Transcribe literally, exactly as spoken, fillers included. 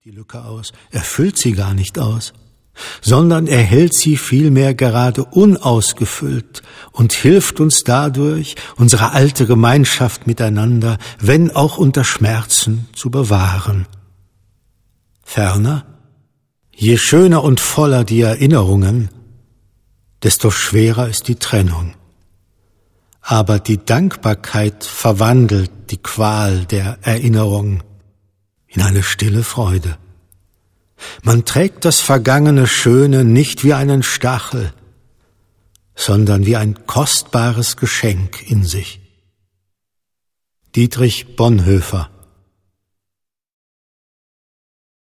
die Lücke aus, er füllt sie gar nicht aus, sondern er hält sie vielmehr gerade unausgefüllt und hilft uns dadurch, unsere alte Gemeinschaft miteinander, wenn auch unter Schmerzen, zu bewahren. Ferner, je schöner und voller die Erinnerungen, desto schwerer ist die Trennung. Aber die Dankbarkeit verwandelt die Qual der Erinnerung in eine stille Freude. Man trägt das vergangene Schöne nicht wie einen Stachel, sondern wie ein kostbares Geschenk in sich. Dietrich Bonhoeffer.